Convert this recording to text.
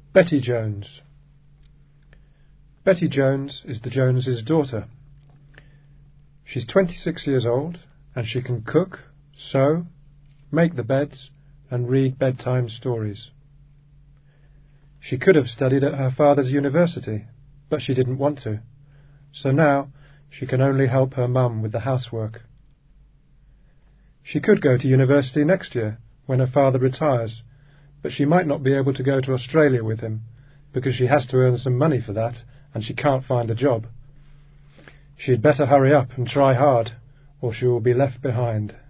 Betty Jones. Betty Jones is the Joneses' daughter. She's 26 years old, and she can cook, sew, make the beds, and read bedtime stories. She could have studied at her father's university, but she didn't want to, so now she can only help her mum with the housework. She could go to university next year, when her father retires, but she might not be able to go to Australia with him, because she has to earn some money for that, and she can't find a job. She'd better hurry up and try hard, or she will be left behind.